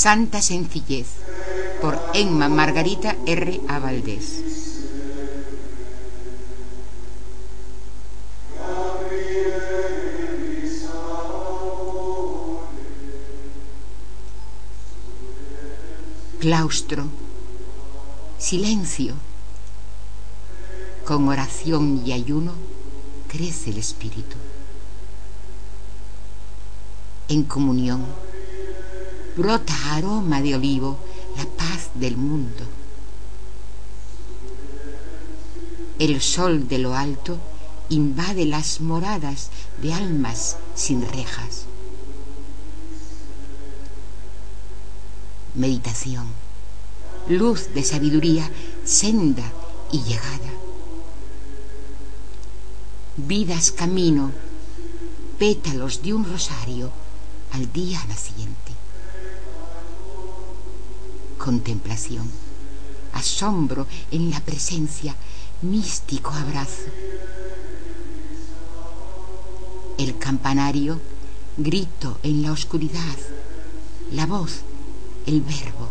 Santa Sencillez, por Emma Margarita R. A. Valdés. Claustro, silencio. Con oración y ayuno crece el espíritu. En comunión brota aroma de olivo, la paz del mundo. El sol de lo alto invade las moradas de almas sin rejas. Meditación, luz de sabiduría, senda y llegada. Vidas camino, pétalos de un rosario al día naciente. Contemplación, asombro en la presencia, místico abrazo. El campanario, grito en la oscuridad, la voz, el verbo.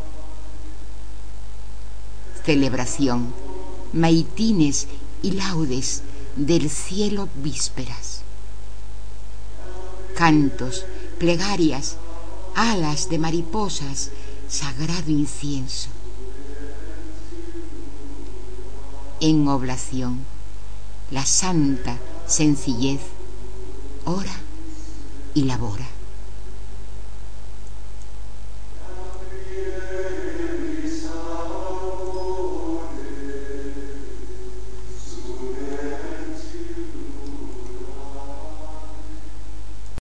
Celebración, maitines y laudes del cielo vísperas. Cantos, plegarias, alas de mariposas, sagrado incienso. En oblación, la santa sencillez ora y labora.